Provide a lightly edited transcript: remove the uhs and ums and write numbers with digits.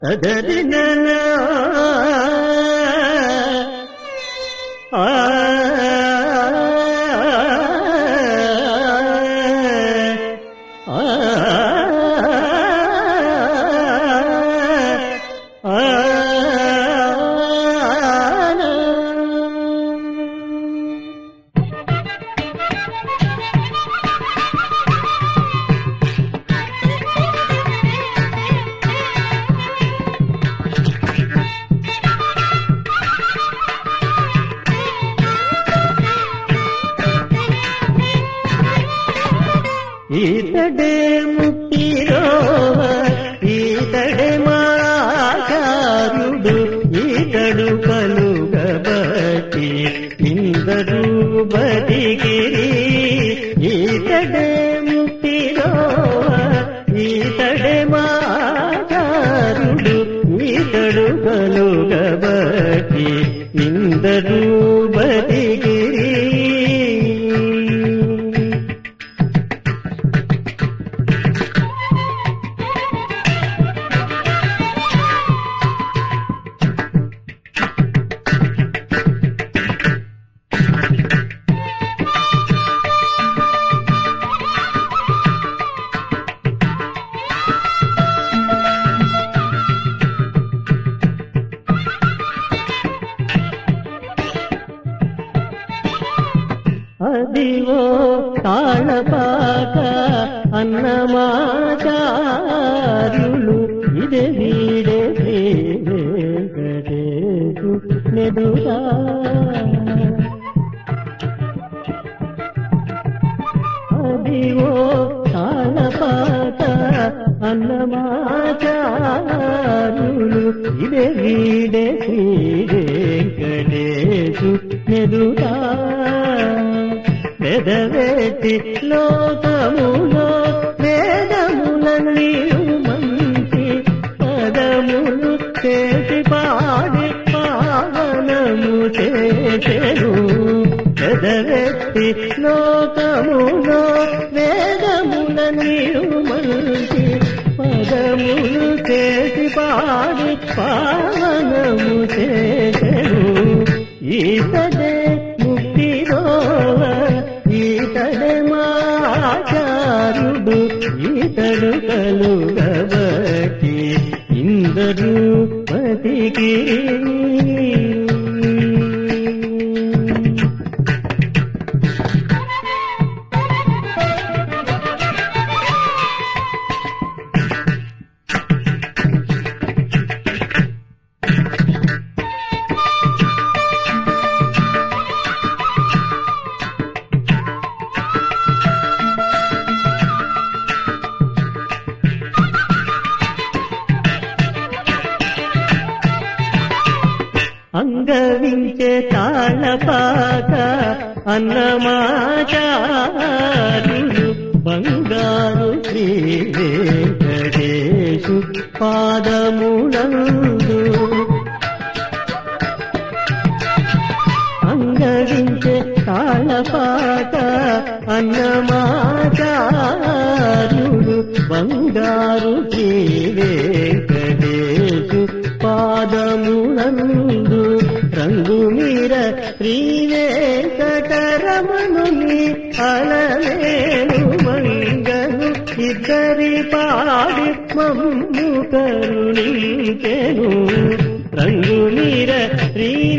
అదరినన ఈతడే ముక్తిరో ఈతడే మాచారుడు ఈతడు కలుగబట్టి ఇందరూ బతికిరి ఈతడే ముక్తిరో ఈతడే మాచారుడు ఈతడు కలుగబట్టి ఇందరూ బతికిరి అదివో తాళపాక అన్నమాచారులు ఇదే వీడే వెంకటేశు నెదురా అదివో తాళపాక అన్నమాచారులు ఇదే వీడే శ్రీ వెంకటేశు నెదురా వేదవేటి లోకములో వేదములన్నీ మంచి పదములు చేసి పాడి పావనము చేసెను వేదవేటి లోకములో వేదములన్నీ మంచి పదములు చేసి పాడి పావనము చేసెను ఈతడే ముక్తిరో ఈతడే మాచారుడు ఈతడు కలుగబట్టి ఇందరూ బతికిరి అంగవించే తాళపాక అన్నమాచారులు బంగారు శ్రీ వెంకటేశు పాదములందు అంగవించే తాళపాక అన్నమాచారులు బంగారు శ్రీ వెంకటేశు పాదములందు రంగుమీర శ్రీ వెంకటరమణుని అలలేను మంగను ఇద్దరి పాడి మమ్ము కరుణించెను రంగుమీర శ్రీ